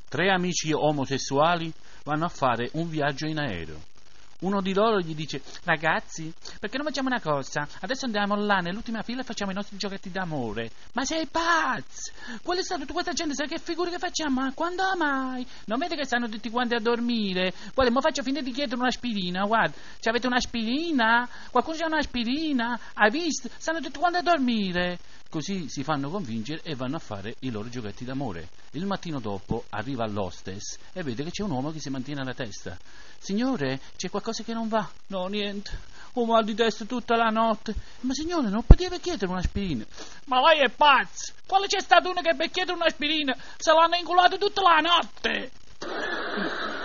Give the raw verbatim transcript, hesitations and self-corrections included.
Tre amici omosessuali vanno a fare un viaggio in aereo. Uno di loro gli dice: ragazzi, perché non facciamo una cosa? Adesso andiamo là nell'ultima fila e facciamo i nostri giochetti d'amore. Ma sei pazzo? Quella sta tutta questa gente, sai che figure che facciamo? Ma quando mai? Non vede che stanno tutti quanti a dormire? Guarda, mo faccio finta di chiedere un'aspirina, guarda. Ci avete un'aspirina? Qualcuno c'ha un'aspirina? Hai visto? Stanno tutti quanti a dormire. Così si fanno convincere e vanno a fare i loro giochetti d'amore. Il mattino dopo arriva l'hostess e vede che c'è un uomo che si mantiene alla testa. Signore, c'è qualcosa che non va? No, niente. Ho mal di testa tutta la notte. Ma signore, non poteva chiedere un'aspirina? Ma lei è pazzo! Quale c'è stato uno che per chiedere un'aspirina se l'hanno inculato tutta la notte?